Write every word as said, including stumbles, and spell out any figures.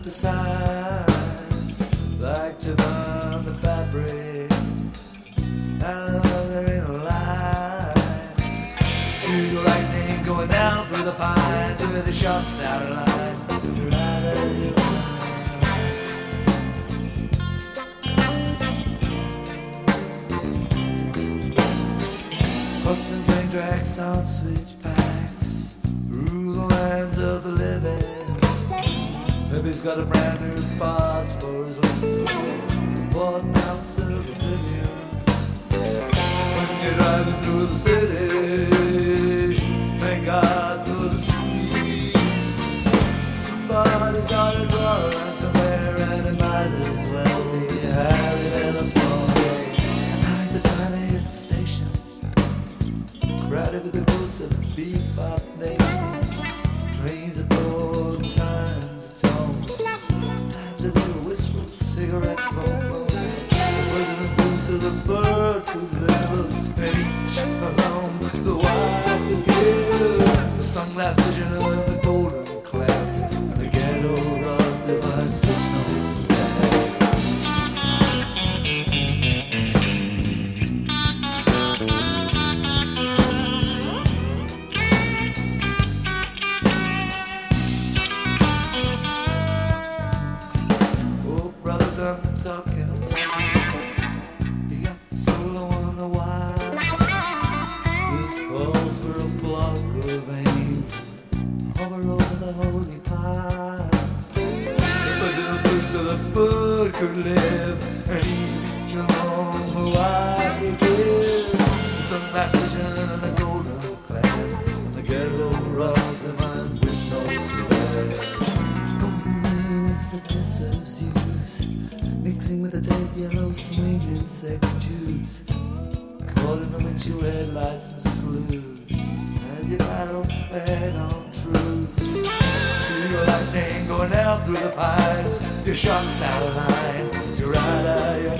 the signs, like to burn the fabric. Now there ain't no light. Shoot lightning going down through the pines with the shots out of line. You're out of your mind. Bus and train tracks on switchbacks through the lands of the living. Maybe he's got a brand new pass for his oyster, for an ounce of oblivion. When you're driving through the city, thank God for the sea. Somebody's got a drawer around somewhere, and it might as well be Harry Belafonte. And I the tiny at the station, crowded with the ghosts of the bebop nation. Trains at golden times, it's on. Sometimes a little whistle, cigarettes roll low. The president goes to the bird could live, and each alone the wild could give. The sunglass vision of the golden cloud, and the ghetto rock divides which knows I'm talking, I'm talking. You got the solo on the wire. This calls for a flock of angels, hover over the holy pile. The president blues so the bird could live, and each along the wide could give. The sunlight vision and the golden cloud, and the ghetto rock reminds which knows where. Golden rain is the bliss of Zeus, mixing with the dead yellow swinging sex juice, caught in the windshield headlights and screws as you battle head on truth. Shoot your lightning going out through the pines, your shock's out of line, you're out of your